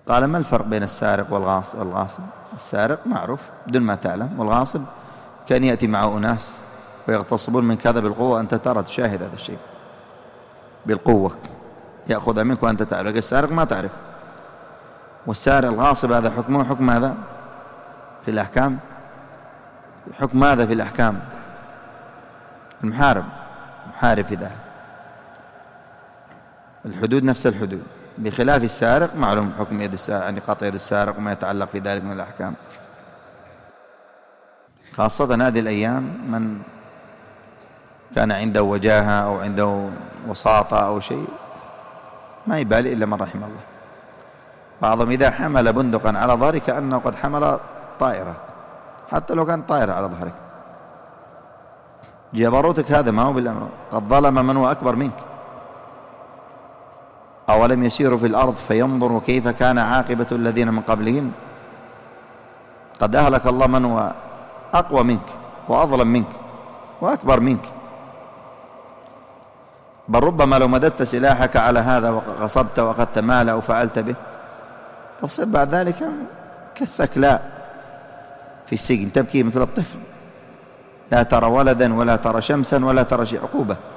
قال: ما الفرق بين السارق والغاصب؟ السارق معروف بدون ما تعلم، والغاصب كان يأتي معه أناس ويغتصبون من كذا بالقوة، أنت ترى تشاهد هذا الشيء بالقوة، يأخذ منك وأنت تعرف. السارق ما تعرف. والسارق الغاصب هذا حكمه حكم هذا في الأحكام، حكم هذا في الأحكام المحارب في ذلك، الحدود نفس الحدود، بخلاف السارق معلوم حكم يد السارق، يعني قطع يد السارق وما يتعلق في ذلك من الأحكام. خاصة هذه الأيام من كان عنده وجاهة أو عنده وساطة أو شيء ما يبالي إلا من رحم الله. بعضهم إذا حمل بندقا على ظهره كأنه قد حمل طائرة، حتى لو كان طائرة على ظهرك. جبروتك هذا ما هو بالأمر، قد ظلم من هو أكبر منك. أولم يسيروا في الأرض فينظروا كيف كان عاقبة الذين من قبلهم، قد أهلك الله من هو أقوى منك وأظلم منك وأكبر منك. بل ربما لو مددت سلاحك على هذا وغصبت وأخذت ماله أو فعلت به تصير بعد ذلك كالثكلاء في السجن، تبكي مثل الطفل، لا ترى ولدا ولا ترى شمسا ولا ترى شيء، عقوبة.